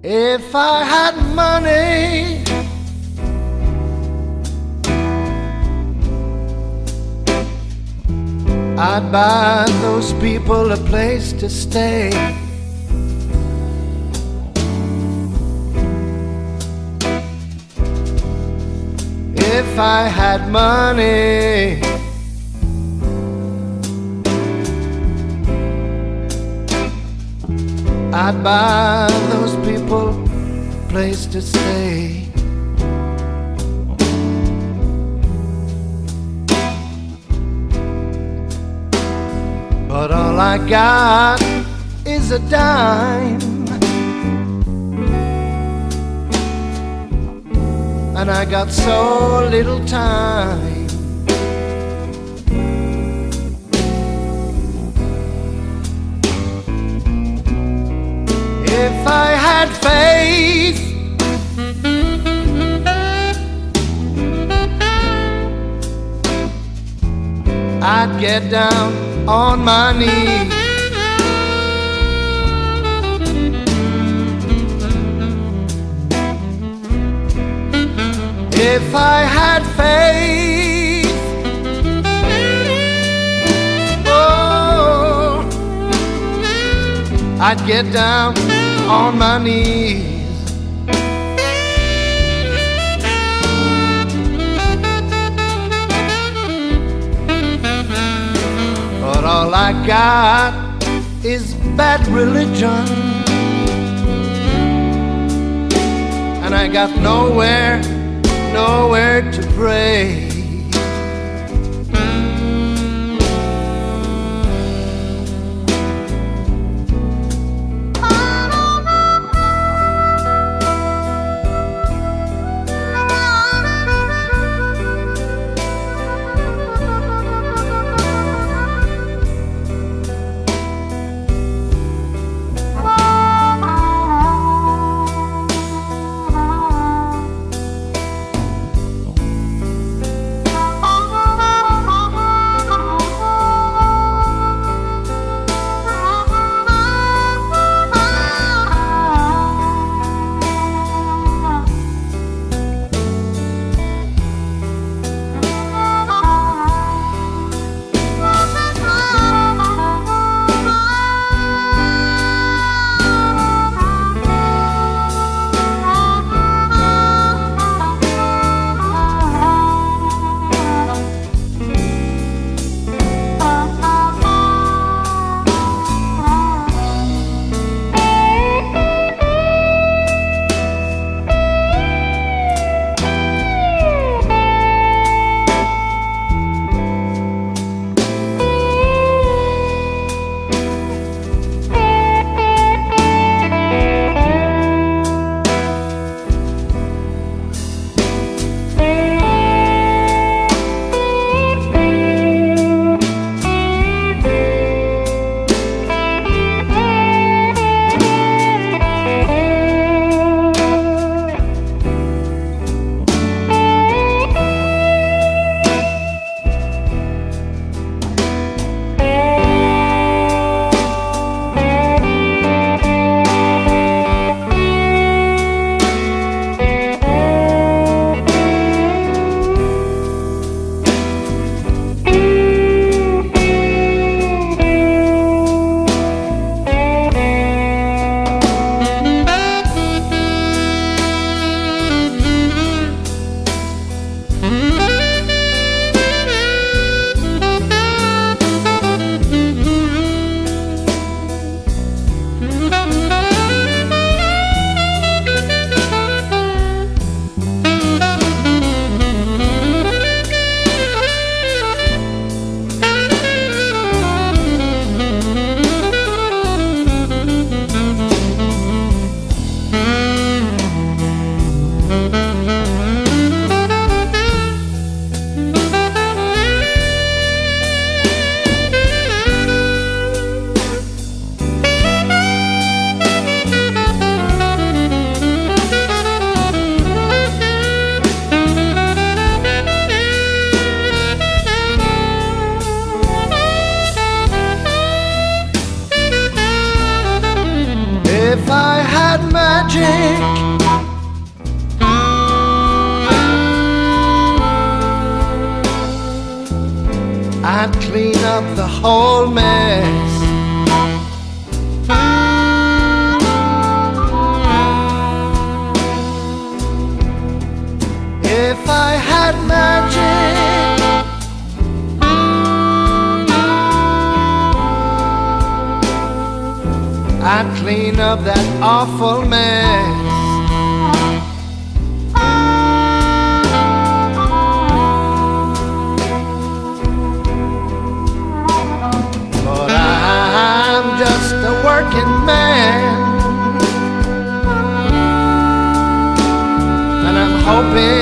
If I had money, I'd buy those people a place to stay. If I had money, I'd buy those people a place to stay. But all I got is a dime, and I got so little time. If I had faith, I'd get down on my knees. If I had faith, oh, I'd get down on my knees. But all I got is bad religion, and I got nowhere to pray. magic, I'd clean up the whole mess. If I had magic, I'd clean up that awful mess. But I'm just a working man, and I'm hoping